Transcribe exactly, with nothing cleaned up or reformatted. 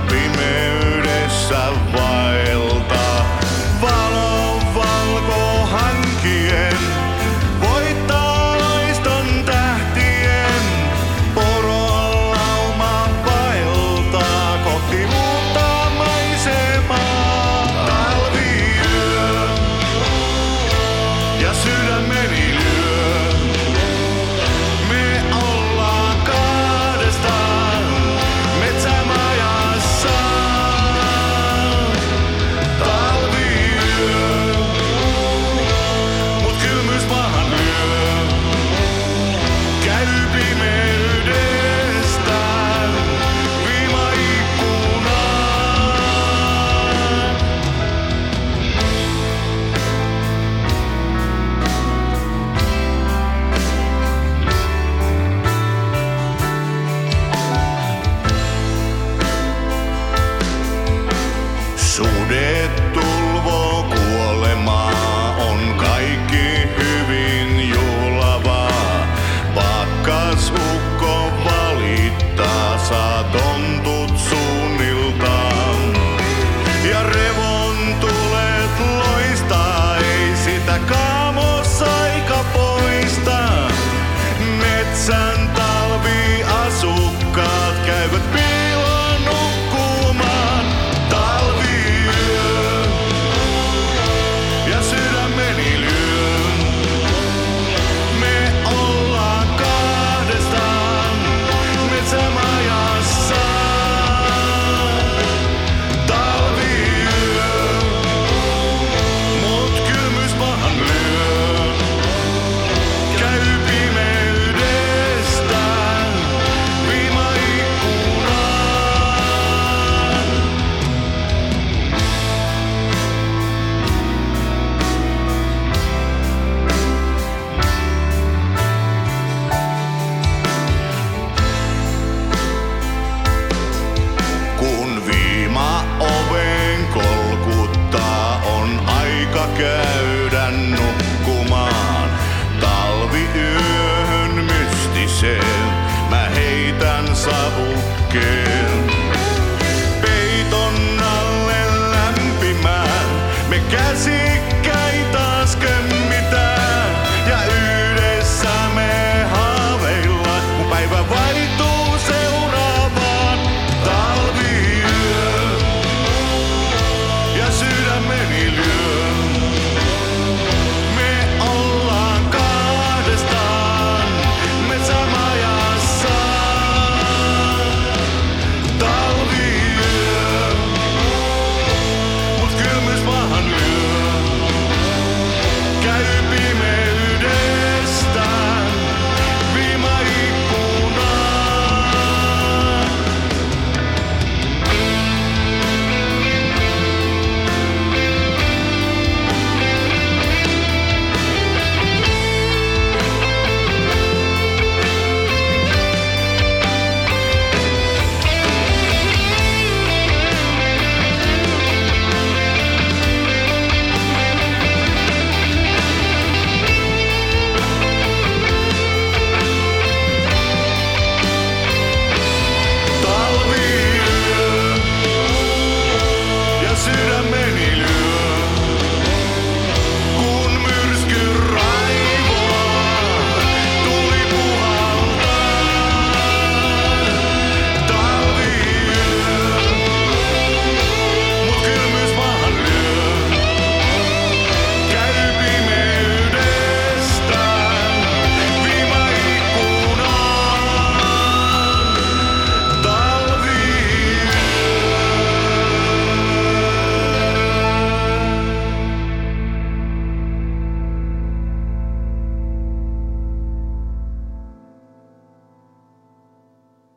pimeydessä vaeltaa. Valon valkohankien voittaa loiston tähtien. Porolauma vaeltaa kohti uutta maisemaa. Talviyö ja sydämeni lyö. Me ollaan kahdestaan metsämajassa. Talviyö, mut kylmyys maahan lyö. Käy pimeydestä viimaikkunaan. Sudet tulvoo kuolemaa, on kaikki hyvin juhlavaa. Pakkasukko valittaa, saa tontut suunniltaan. Ja revontulet loistaa, ei sitä kaamosaika poista. Metsän talviasukkaat käyvät piiloon nukkumaan. Talviyö ja sydämeni lyö. Me ollaan kahdestaan metsämajassa. Talviyö, mut kylmyys maahan lyö. Käy pimeydestä viimaikkunaan. Kun viima oven kolkuttaa, on aika käydä.